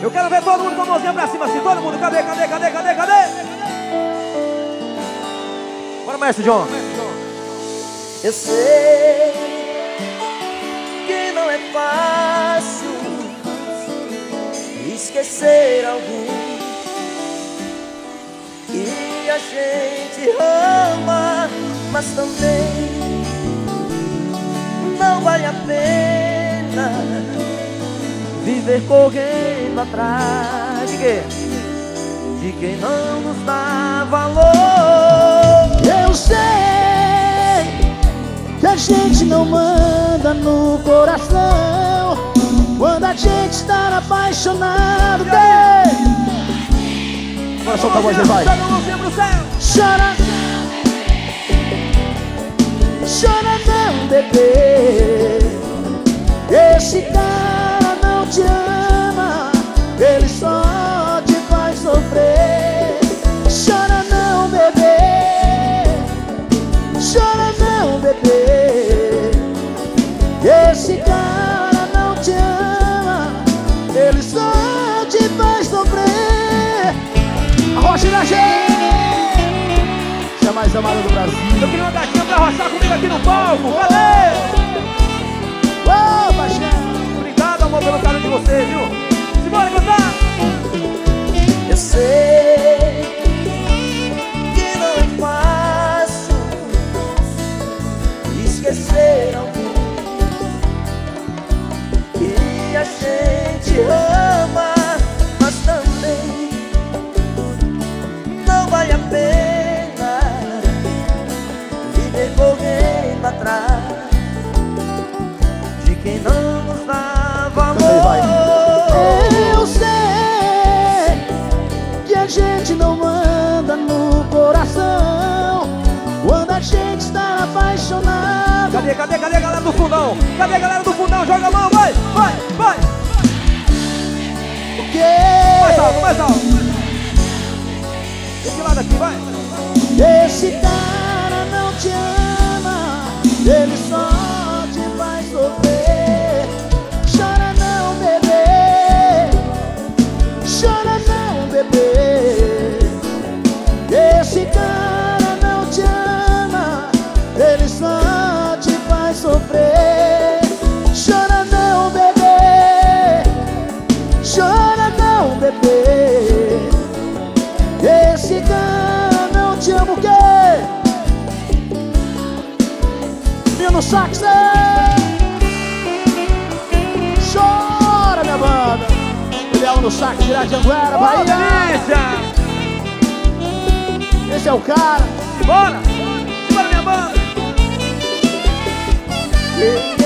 Eu quero ver todo mundo com a mãozinha pra cima assim. Todo mundo, cadê? Bora, Maestro John. Eu sei que não é fácil esquecer alguém que a gente ama, mas também não vale a pena viver correndo atrás de quê? De quem não nos dá valor. Eu sei que a gente não manda no coração quando a gente está apaixonado. Bora soltar a voz aí, vai. Chora, chora não, bebê. Esse cara não te ama, ele só te faz sofrer. Chora não, bebê. Chora não, bebê. Esse cara não te ama, ele só te faz sofrer. Arrocha na gente, você é a mais amada do Brasil. Eu queria uma gatinha pra arrochar comigo aqui no palco. Cadê? Ô, paixão. Obrigado, amor, pelo carinho de vocês, viu? Simbora cantar! Eu sei que não é fácil esquecer alguém que a gente ama, mas também não vale a pena viver correndo atrás de quem não nos dá valor. Eu sei que a gente não manda no coração quando a gente está apaixonado. Cadê a galera do fundão? Cadê a galera do fundão? Joga a mão, vai! O quê? Mais alto! Esse lado aqui, vai! Esse cara não te ama, ele só te faz sofrer. Chora não, bebê. Chora não, bebê. Esse cara não te ama, ele só te faz sofrer. Chora não, bebê. Chora não, bebê. Esse cara não te ama, o quê? Menino sax, chora, minha banda. Leão no sax, direto de Anguera, Bahia. Delícia! Esse é o cara. Bora! Bora, minha banda!